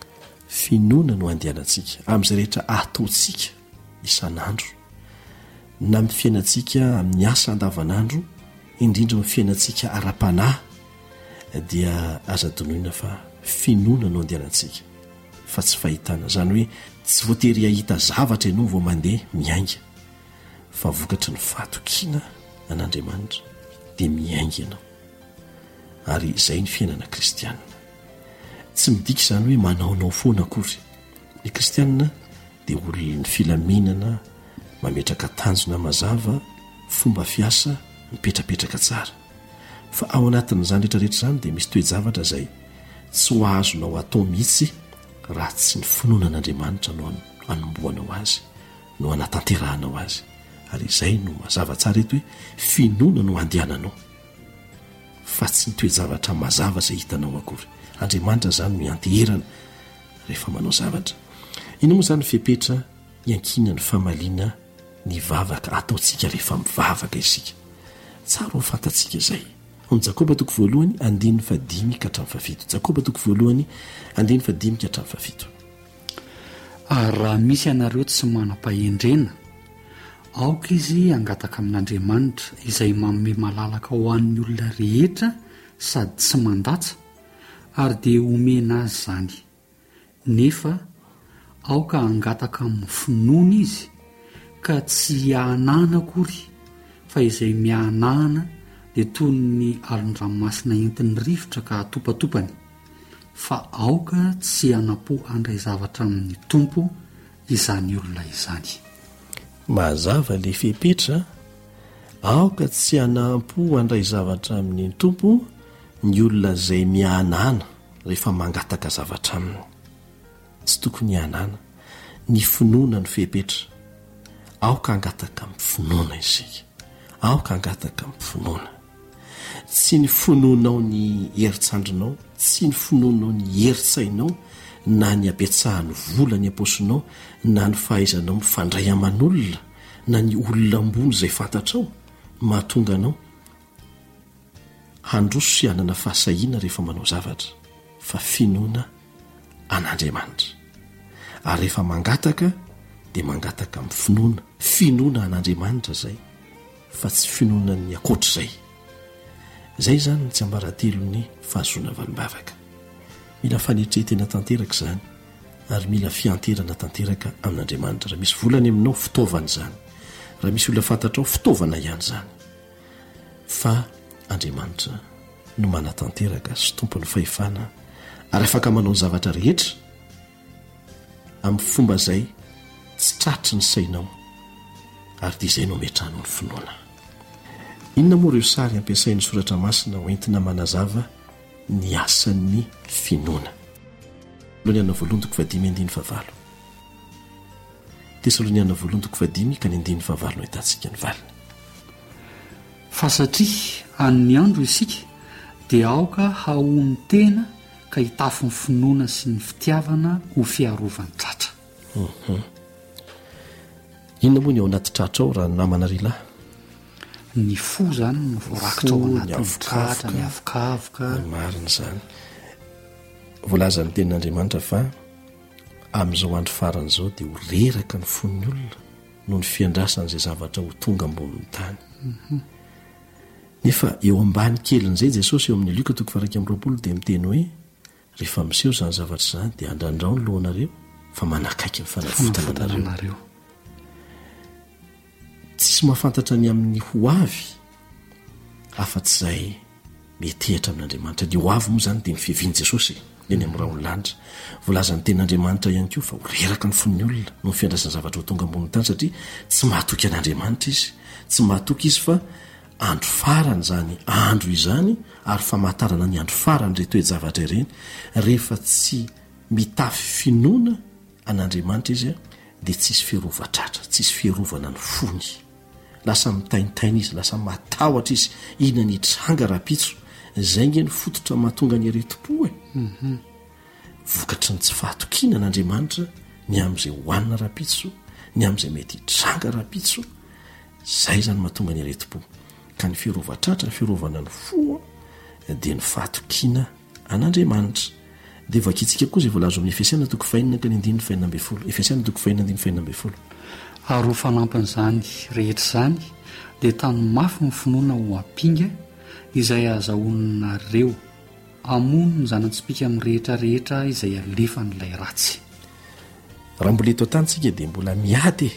Finoana no andehanantsika amin'izay rehetra ataontsika isan'andro na mi fiainantsika amin'ny asa andavanandro indrindra mi fiainantsika ara-panahy dia aza donoina fa finoana no andehanantsika fa tsy fahitana zany hoe tsy voatery ahita zavatra ianao vao mandeha miainga fa vokatry ny fahatokiana an'Andriamanitra dia miainga ianao ary izay ny fiainana kristianina tsy midika izany hoe manaonao foana akory ny kristianina dia olon'ny filaminana mametraka tanjona mazava fomba fiasa mipetrapetraka tsara fa ao anatin'izany rehetrarehetra izany dia misy toe-javatra izay tsy ho azonao atao mihitsy raha tsy ny finoana an'Andriamanitra no anomboanao azy no anatanterahana azy ary izay no mazava tsara eto hoe finoana no andehananao fa tsy ny toe-javatra mazava izay hitanao akory. Andriamanitra zany no ianteherana rehefa manao zavatra. Ino moa zany fepetra iankina ny famaliana ny vavaka ataontsika rehefa mivavaka isika. Tsara ho fantatsika izay. Ny Jakoba 1:5-7. Jakoba 1:5-7. Ary raha misy ianareo tsy manam-pahendrena, aoka izy angataka amin'Andriamanitra izay manome malalaka ho an'ny olona rehetra sady tsy mandatsa ary dia omena azy izany. Nefa aoka angataka amin'ny finoana izy ka tsy hianana akory fa izay mianana dia toy ny alon-dranomasina entin'ny rivotra ka atopatopany, fa aoka tsy hanapo andray zavatra amin'ny tompo izany olona izany. Mazava le fepetra, aoka tsy hanampo andray zavatra amin'ny tompo ny olona izay mianana rehefa mangataka zavatra aminy. Tsy tokony hianana ny finoana ny fepetra. Aoka angataka amin'ny finoana isika. Aoka angataka amin'ny finoana. Tsy ny finoanao ny herintsandrinao, tsy ny finoanao ny heritsainao, na ny apetsahan'ny vola ny aposinao, na ny fahaizanao mifandray aman'olona, na ny olona ambony izay fantatrao mahatonga anao handroso sy hanana fahasahiana rehefa manao zavatra, fa finoana an'Andriamanitra. Ary rehefa mangataka dia mangataka amin'ny finoana, finoana an'Andriamanitra izay, fa tsy finoana ny akoatr'izay. Izay zany ny tsiambaratelon'ny fahazoana valim-bavaka. Mila fanetretena tanteraka izany ary mila fianterana tanteraka amin'Andriamanitra. Raha misy volany aminao, fitaovana izany. Raha misy olona fantatrao, fitaovana ihany izany. Fa Andriamanitra no manatanteraka sy tompon'ny fahefana ary afaka manao zavatra rehetra amin'ny fomba izay tsy tratry ny sainao ary dia izay no metrahano ny finoana. Inona moa ireo sary ampiasain'ny soratra masina ho entina manazava ny asan'ny finoana? Tesaloniana 2:5-7. Tesaloniana 2:5-7 no hitantsika ny valiny. Fa satria an'ny andro isika dia aoka haony tena ka hitafo ny finoana sy ny fitiavana ho fiarovany tratra. Inona moa ny ao anaty tratra ao raha namana rilahy? Ny fo zany no voarakitra ao anatin'ny tratra, ny avokavoka. Marina izany. Voalaza ny tenin'Andriamanitra fa amin'izao andro farana izao dia ho reraka ny fon'ny olona noho ny fiandrasan'izay zavatra ho tonga ambonin'ny tany. Nefa eo ambany kelin'izay Jesosy eo amin'ny Luka 12:20 dia miteny hoe rehefa miseho izany zavatra izany dia andrandrao ny lohanareo fa manakaiky ny fanavotana. Tsisy mahafantatra ny amin'ny ho avy afa-tsy izay metehitra amin'Andriamanitra. Ny ho avy moa izany dia ny fiavian'i Jesosy eny amin'ny raha olon'andra. Voalaza ny tenin'Andriamanitra ihany koa fa ho reraka ny fon'ny olona no fiandrasany zavatra ho tonga ambony tany satria tsy mahatoky an'Andriamanitra izy. Tsy mahatoky izy fa andro farany izany andro izany ary famantarana ny andro farany re toe-javatra ireny. Rehefa tsy mitafy finoana an'Andriamanitra izy dia tsisy fiarovatratra, tsisy fiarovana ny fony. Lasa mitaintaina izy, lasa matahotra izy, ina ny tranga rapitso. Izay nge ny fototra mahatonga ny aretim-po vokatry ny tsy fahatokiana an'Andriamanitra ny amin'izay hohanina rapitso, ny amin'izay mety hitranga rapitso. Zay zany mahatonga ny aretim-po. Ka ny fiarovatratra, ny fiarovana ny fo dia ny fahatokiana an'Andriamanitra. dia vakitsika koa zay voalazo amin'ny Efesiana toko fahinana ka ny andininy fahinana ambin'ny folo. Efesiana toko fahinana andininy fahinana ambin'ny folo. Ary ho fanampin'izany rehetra izany dia tany mafy ny finoana ho ampinga izay azahoninareo amono ny zanatsipika amin'ny rehetrarehetra izay alefa n'ilay ratsy. Raha mbola eto an-tanysika dia mbola miady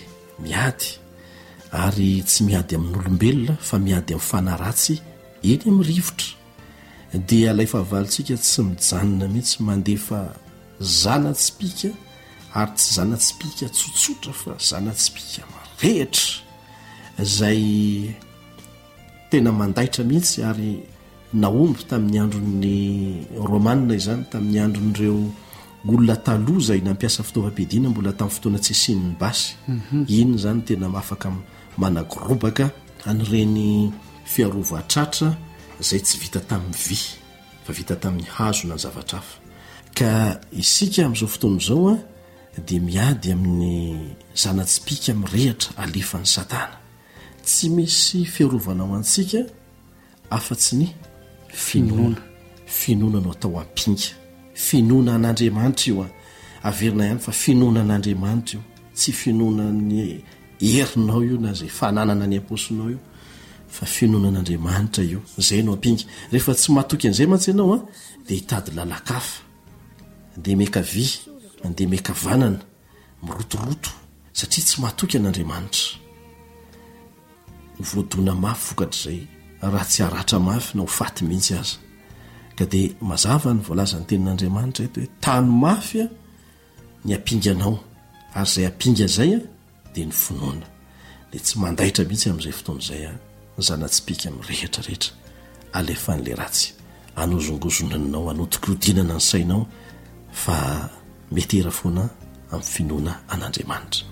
ary tsy miady amin'olombelona fa miady amin'ny fanaratsy eny amin'ny rivotra. Dia ilay fahavalontsika tsy mijanona mihitsy mandefa zanatsipika ary tsy zanatsipika tsotsotra fa zanatsipika marehitra izay tena mandaitra mihitsy ary naomby tamin'ny andron'ny romanina izany, tamin'ny andron'ireo olona taloha izay nampiasa fitaovam-piadiana mbola tamin'ny fotoana tsy isian'ny basy. Iny zany tena afaka managorobaka an'ireny fiarova-tratra izay tsy vita tamin'ny vy fa vita tamin'ny hazo na zavatra hafa. Ka isika amin'izao fotoana izao dia miady amin'ny zanatsipika mirehitra alefan'ny Satana. Tsy misy fiarovana ho antsika afa-tsy ny finoana no atao ampinga. Finoana an'Andriamanitra io averina ihany fa finoana an'Andriamanitra io, tsy finoana ny herinao io na zay fananana ny apôstolonao io, fa finoana an'Andriamanitra io, zay no ampinga. Rehefa tsy mahatoky an'izay mantsy ianao dia hitady lalakafa, dia mekavy, mandeha mekavanana, mirotoroto satria tsy mahatoky an'Andriamanitra. Voadona mafy vokatr'izay raha tsy haratra mafy na ho faty mihitsy aza. Ka dia mazava ny voalaza ny tenin'Andriamanitra eto hoe tany mafy ny ampinganao, ary izay ampinga izay dia ny finoana. Dia tsy mandaitra mihitsy amin'izay fotoana izay ny zanatsipika mirehetrarehetra alefan'ilay ratsy, anozongozonanao, anodikodinana ny sainao, fa metera foana amin'ny finoana an'Andriamanitra.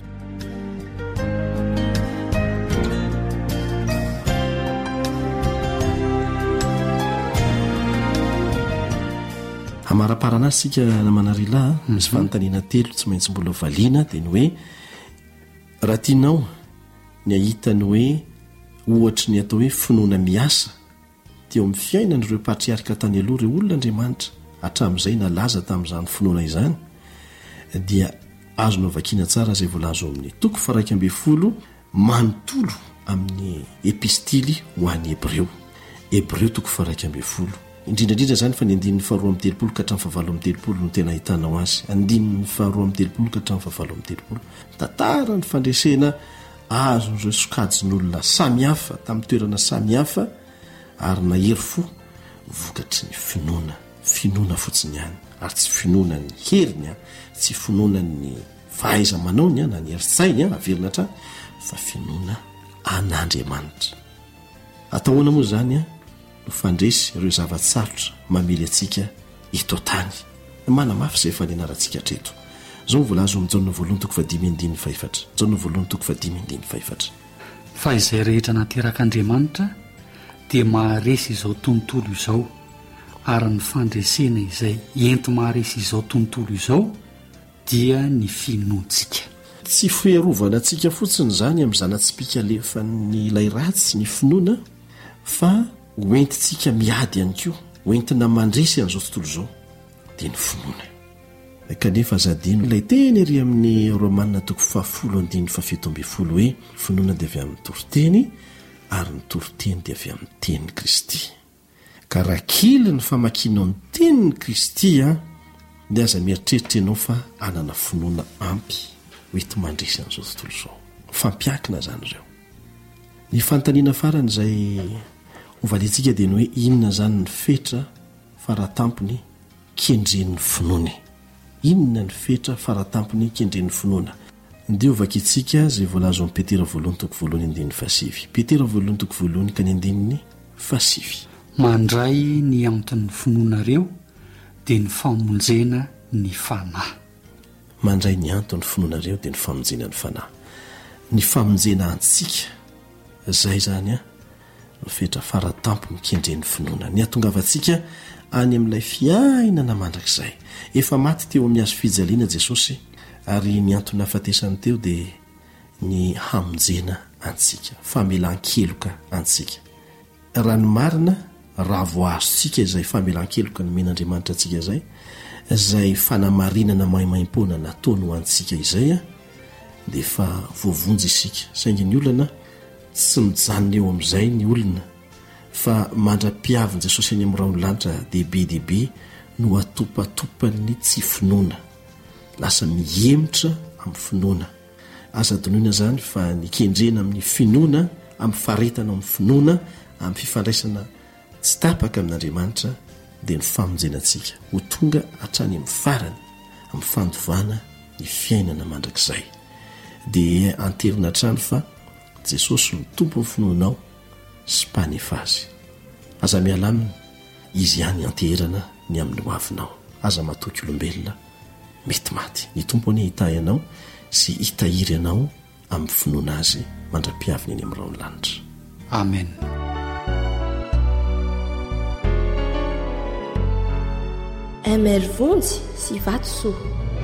Amaraparana azy sika namanarila misy fanontaniana telo tsy maintsy mbola valiana dia ny hoe raha tianao ny ahitany hoe ohatra ny atao hoe finoana miasa teo amin'ny fiainan'ireo patriarika tany aloha ireo olon'Andriamanitra hatramin'izay nalaza tamin'izany finoana izany, dia azonao vakiana tsara izay voalazo amin'ny toko 12 manontolo amin'ny epistily ho an'ny Hebreo toko 12 indrindrandrindra zany fa ny andin'ny 2:30 ka hatramin'ny 7:30 no tena ahitanao azy. Andin'ny 2:30 ka hatramin'ny 7:30 tantara ny fandresena azon'ireo sokajin'olona samihafa tamin'ny toerana samihafa ary nahery fo vokatry ny finoana fotsiny ihany, ary tsy finoana ny heriny tsy finoana ny fahaiza manaony na ny heritsainy averina tra fa finoana an'Andriamanitra. Atahoana moa zany fandresy ireo zavatsarotra mamely atsika eto tany. Manamafy izay efa nianarantsika hatreto. Zao volazo amin'ny Jaona 1:5-4. Jaona 1:5-4. Fa izay rehetra naterak'Andriamanitra dia maharesy izao tontolo izao, ary ny fandresena izay enti maharesy izao tontolo izao dia ny finoantsika. Tsy fiarovana antsika fotsiny zany amin'ny zanatsipika alefa ny ilay ratsy ny finoana, fa hoentintsika miady ihany koa, hoentina mandresy an'izao tontolo izao dia ny finoana. Kanefa zadino ilay teny ery amin'ny Romanina toko 10:7 hoe finoana dia avy amin'ny toroteny ary ny toroteny dia avy amin'ny tenin'i Kristy. Ka raha kely ny famakianao ny tenin'i Kristy dia aza mieritreritra ianao fa anana finoana ampy hoenti mandresy an'izao tontolo izao. Fampiakina zany ireo. Ny fanontaniana farany izay hovalintsika dia ny hoe inona zany ny fetra faratampony kendren'ny finoana. Inona ny fetra faratampony kendren'ny finoana. Ndio vakitsika zay voalazo amin'ny Petera 1:1-7. Petera 1:1 ka ny 7. Mandray ny anton'ny finoanareo dia ny famonjena ny fanahy. Mandray ny anton'ny finoanareo dia ny famonjena ny fanahy. Ny famonjena antsika zay zany no fetra faratampony kendren'ny finoana. Ny atongavantsika any amin'ilay fiainana mandrakizay. Efa maty teo amin'ny hazo fijaliana Jesosy, ary ny antony hafatesany teo dia ny hamonjena antsika, famelan-keloka antsika. Raha ny marina, raha voazontsika izay famelan-keloka ny men'Andriamanitra antsika izay, zay fanamarinana maimaim-poana nataony ho antsika izay a dia efa voavonjy isika saingy ny olana tsy mijanona eo amin'izay ny olona fa mandra-piavin' jesosy any amin'ny raonolanitra dehibe no atopatopany tsy finoana lasa mihemitra amin'ny finoana aza donoina zany fa nikendrena amin'ny finoana amin'ny faretana amin'ny finoana amin'ny fifandraisana tsy tapaka amin'Andriamanitra dia ny famonjenantsika ho tonga hatrany amin'ny farany amin'ny fandovana ny fiainana mandrakizay dia anterina hatrany fa Jesosy no tompo ny finoanao sy mpanefa azy aza miala aminy izy ihany anterana ny amin'ny hoavinao aza matoky olombelona mety maty ny tompony hitahy ianao sy hitahiry ianao amin'ny finoana azy mandra-piaviny eny amin'ny raonolanitra amen mr vonjy sy vatosoa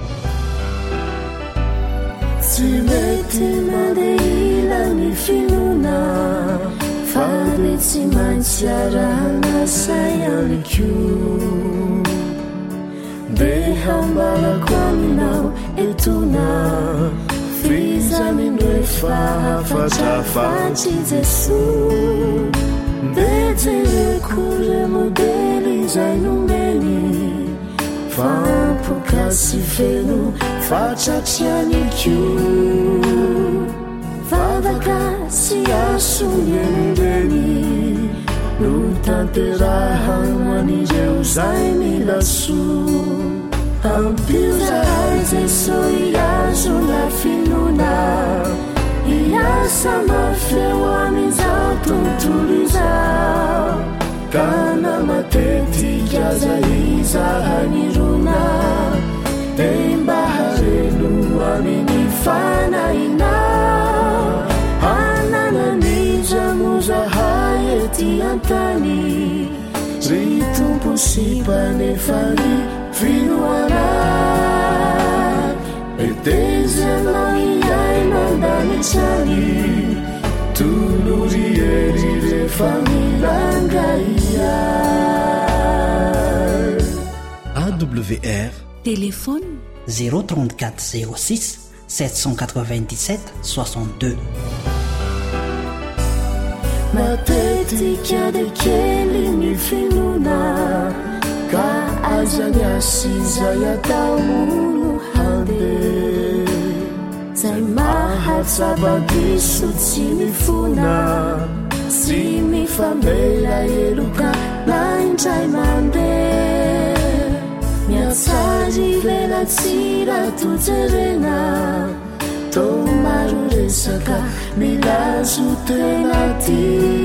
tsy mety mandeila ny finoana fa le tsy maintsy arahana sayany ko dia hambalako aminao etona fizanindrefa hafatrafantsy Jesosy dia jereko re modely izay nombeny fampoka sy feno fatratriany ko vavaka sy asony enindreny no tanterahan an'ireo zay milaso ampiozahay Jesosy iazona finoana iasa mafeo amin'izao tontolo izao kana matetika zay izahanirona dia mba hareno amin'ny fanahinao anananizamozahay ety antany ry tompo sy mpanefany finoanay etezanao iay mandanitsany tolory ery rehefa milangaia AWR téléphone 034 06 797 62 matetika de kely ny finoana ka azany asizay ataomono handeha zay mahatsabadiso tsy mifona sy mifambela eloka na indray mandeha miatsary velatsira tojerena to maro resaka milazo tena ty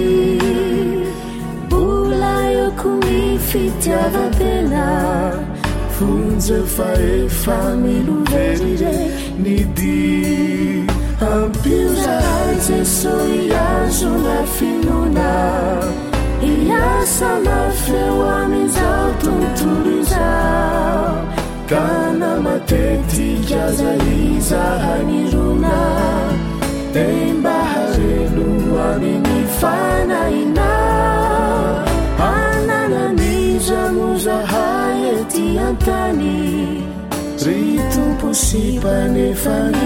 mbola eoko mifitiava-tena fonjy fa efa miloverire ny dy ampiozahay Jesosy iazona finoana iasa mafeo amin'izao tontolo izao kana matetika zay izahanirona dia mba hareno amin'ny fanahinao anananizamozahay ety antany ry tompo sy mpanefany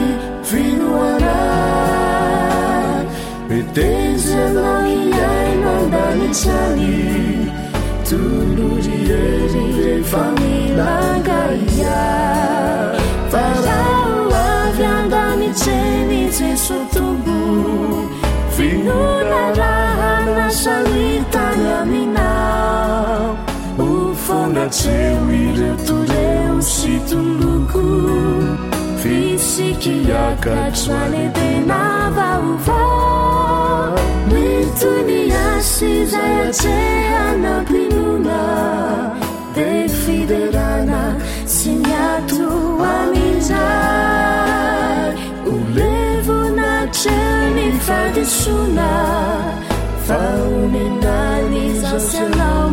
finoanay metezanao iay mandanitsany tolory ery rehefa milangaia farao avy andanitseny Jesosy tombo finoana raha nasaritany aminao ho fonatreo ireo toreo sy toloko fisikiakatrany tena vaovao mitony asy zay atrehanam-pinoana dia fiderana sy miato amin'izay ho levonatrea ny fadisoana fa omenany zao sy anao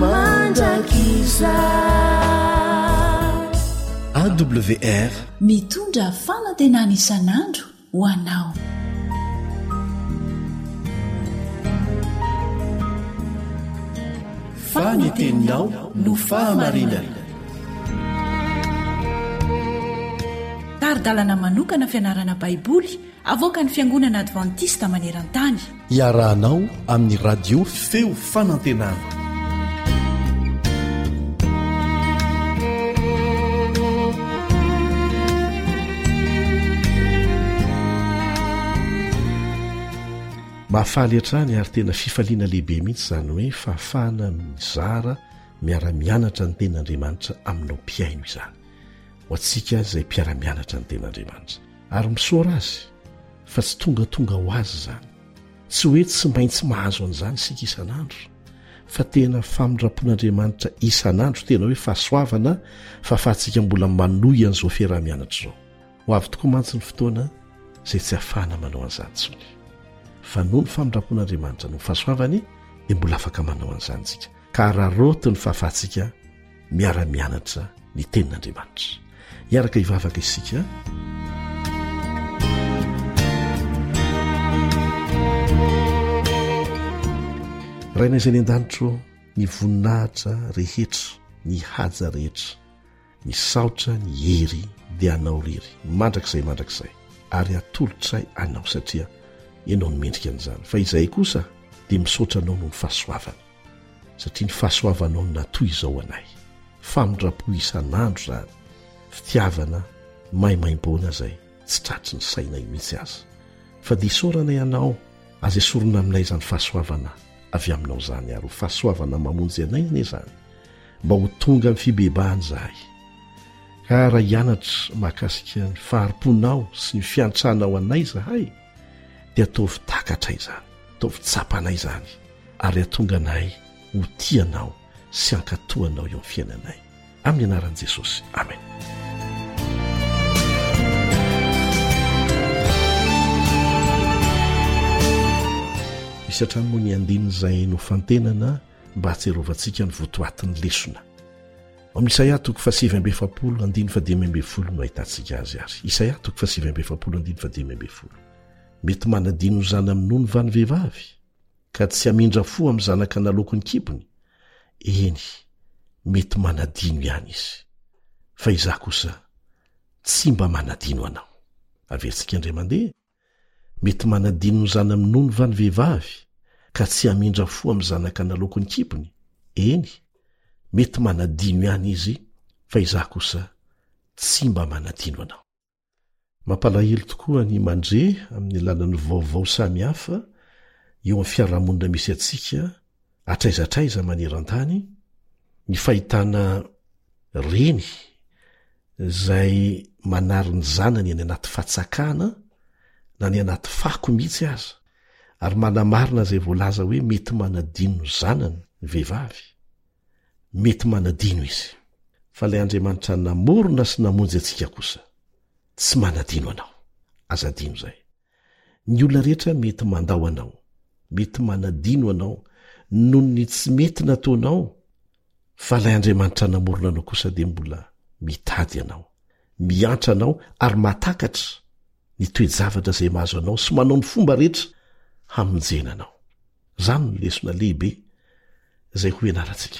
mandrakizay AWR mitondra fanantenana isan'andro ho anao faniteninao no fahamarinana tari-dalana manokana fianarana baiboly avoaka ny fiangonana advantista maneran-tany. iarahanao amin'ny radio feo fanantenana. mahafaly hatrany ary tena fifaliana lehibe mihitsy izany hoe fahafahana mizara miara-mianatra ny ten'andriamanitra aminao mpiaino izany ho antsika izay mpiara-mianatra ny ten'andriamanitra ary misaora azy fa tsy tongatonga ho azy izany, tsy hoe tsy maintsy mahazo an'izany sika isan'andro fa tena famindrapon'andriamanitra isan'andro, tena hoe fahasoavana fa fahatsika mbola manoy an'izao fiara-mianatra izao. Ho avy tokoa mantsy ny fotoana izay tsy hafahana manao an'izany tsony, fa noho ny famindrapon'andriamanitra no fahasoavany dia mbola afaka manao an'izany tsika ka raroto ny fahafahantsika miara-mianatra ny tenin'andriamanitra. Iaraka hivavaka isika. raina izay ny an-danitro ny voninahitra rehetra, ny haja rehetra, ny saotra, ny hery dia anao rery mandrakizay ary atolotray anao satria ianao ny mendrika an'izany. Fa izay kosa dia misaotra anao noho ny fahasoavana satria ny fahasoavanao no natoy izao anay, famindrapo isan'andro zany, fitiavana maimaim-boana izay tsy tratry ny saina io mihitsy azy. Fa dia isaorana ianao azy esorona aminay izany fahasoavana avy aminao zany, ary ho fahasoavana mamonjy anay ane zany mba ho tonga amin'ny fibebahany zahay. Ka raha hianatra mahakasika ny faharimponao sy ny fiantranao anay zahay dia ataovy takatray zany, ataovy tsapanay zany, ary atonga anay ho tianao sy ankatoanao eo amin'ny fiainanay, amin'ny anaran'i Jesosy, amen. Misy hatrany moa ny andinina izay no fantenana mba hatserovantsika ny votoatin'ny lesona. Ao Isaia 7:7 no ahitantsika azy ary. Isaia 7:7 mety manadino zany amin'ny nono va ny vehivavy ka tsy hamindra fo amin'ny zanaka naloko ny kibony? Eny, mety manadino ihany izy, fa izaho kosa tsy mba manadino anao. Avetsika indray mandeha, mety manadino zany amin'ny nono va ny vehivavy ka tsy hamindra fo amin'ny zanaka naloko ny kibony? Eny, mety manadino ihany izy, fa izaho kosa tsy mba manadino anao. Mampalahelo tokoa ny mandre amin'ny alalan'ny vaovao samihafa eo amin'ny fiarahamonina misy atsika atraizatraiza maneran-tany, ny fahitana reny izay manary ny zanany any anaty fahatsakana na ny anaty fako mihitsy aza, ary manamarina izay voalaza hoe mety manadino ny zanany ny vehivavy. Mety manadino izy, fa ilay Andriamanitra namorona sy namonjy atsika kosa tsy manadino anao. Azadino izay. Ny olona rehetra mety mandao anao, mety manadino anao noho ny tsy mety nataonao, fa ilay Andriamanitra namorona anao kosa dia mbola mitady anao, miantra anao ary matakatra ny toe-javatra izay mahazo anao sy manao ny fomba rehetra hamonjena anao. Izany ny lesona lehibe izay ho ianarantsika.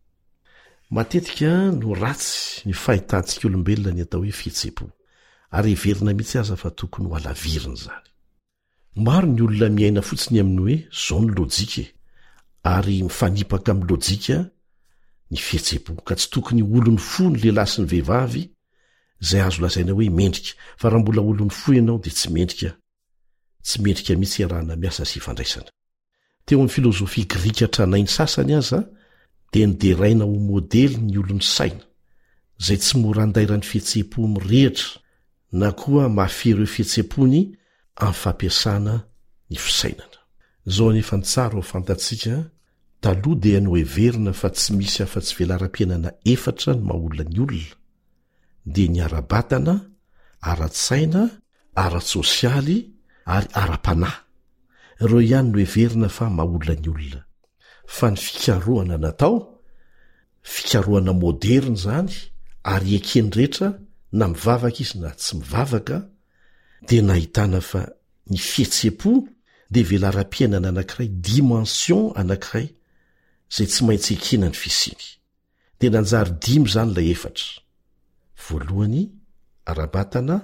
Matetika no ratsy ny fahitantsika olombelona ny atao hoe fihetseham-po, ary heverina mihitsy aza fa tokony ho alavirina izany. Maro ny olona miaina fotsiny amin'ny hoe zao ny lojika, ary mifanipaka amin'ny lojika ny fihetseham-po, ka tsy tokony olony fo ny lehilahy sy ny vehivavy izay azo lazaina hoe mendrika, fa raha mbola olony fo ianao dia tsy mendrika mihitsy iarahana miasa sy fandraisana. Teo amin'ny filozofia Grika tranainy sasany aza dia nideraina ho modely ny olony saina izay tsy mora handairan'ny fihetseham-po mirehitra na koa mahafery eo fihetseham-pony amin'ny fampiasana ny fisainana. Izao anefa ny tsara ho fantatsika, taloha dia no heverina fa tsy misy afa-tsy velaram-piainana efatra ny maha-olona ny olona, dia ny ara-batana, ara-tsaina, ara-tsosialy ary ara-panahy. Ireo ihany no heverina fa maha-olona ny olona. Fa ny fikarohana natao, fikarohana moderna zany, ary ekeny rehetra na mivavaka izy na tsy mivavaka, dia nahitana fa ny fihetseham-po dia velaram-piainana anankiray, dimension anankiray izay tsy maintsy ekena ny fisiny. Dia nanjary 5 zany ilay efatra. Voalohany ara-batana,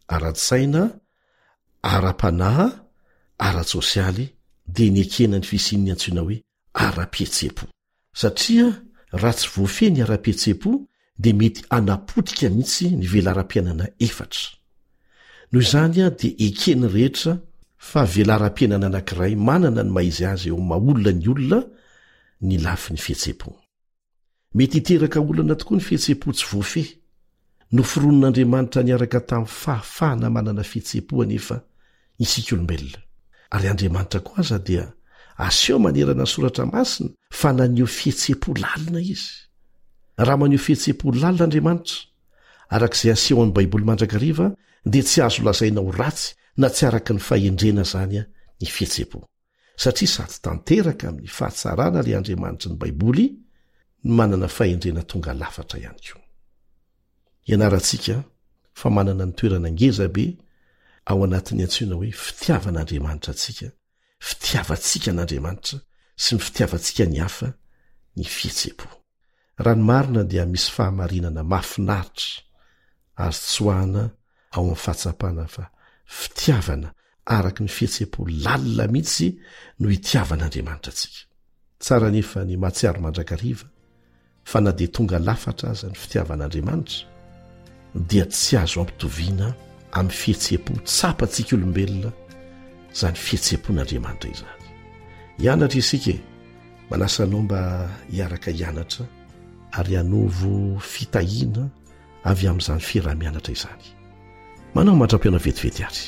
ara-tsaina, ara-panahy, ara-tsosialy dia ny ekena ny fisian'ny antsoina hoe ara-pihetsepo. Satria raha tsy voafeny ara-pihetsepo dia mety anapotika mihitsy ny velaram-piainana efatra. Noho izany a dia ekeny rehetra fa velaram-piainana anankiray manana ny maizy azy eo maolona ny olona ny lafi ny fihetsepo. Mety hiteraka olana tokoa ny fihetsepo tsy voafe. Noforonon'Andriamanitra niaraka tamin'ny fahafahana manana fihetsepo anefa isika olombelona. Ary Andriamanitra koa aza dia aseho manerana soratra masina fa naneho fihetsepo lalina izy. Raha maneho fihetsepo lalina Andriamanitra arak'izay aseho amin'ny Baiboly mandrakariva dia tsy azo lazaina ho ratsy na tsy araka ny fahendrena zany a ny fihetsepo. Satria sady tanteraka amin'ny fahatsarana ilay Andriamanitra ny Baiboly ny manana fahendrena tonga lafatra ihany koa. Ianarantsika fa manana ny toerana ngeza be ao anatin'ny antsoina hoe fitiavan'Andriamanitra antsika, fitiavantsika n'Andriamanitra sy ny fitiavantsika ny hafa ny fihetsepo. Raha ny marina dia misy fahamarinana mahafinaritra azo tsoahana ao amin'ny fahatsapana fa fitiavana araka ny fihetsepo lalina mihitsy no hitiavan'Andriamanitra antsika. Tsara nefa ny mahatsiaro mandrakariva fa na dia tonga lafatra aza ny fitiavan'Andriamanitra dia tsy azo ampitoviana amin'ny fihetsepo tsapantsika olombelona zany fihetsepon'Andriamanitra izany. Hianatra isika manasanao mba hiaraka hianatra ary hanovo fitahiana avy amin'izany fiarah-mianatra izany. Manao mandram-piana vetivety ary.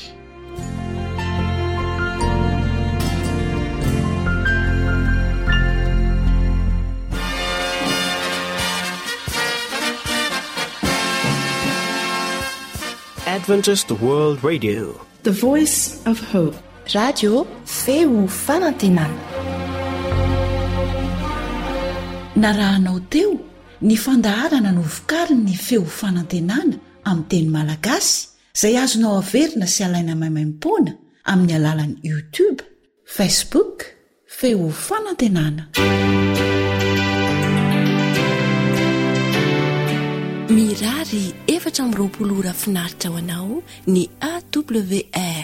Adventist World Radio, The Voice of Hope. Radio feo fanantenana. Narahanao teo ny fandaharana no vokariny ny feo fanantenana amin'ny teny malagasy izay azonao averina sy alaina maimaim-poana amin'ny alalan'ny YouTube, Facebook, feo fanantenana. Mirary 420 ora finaritra ho anao ny AWR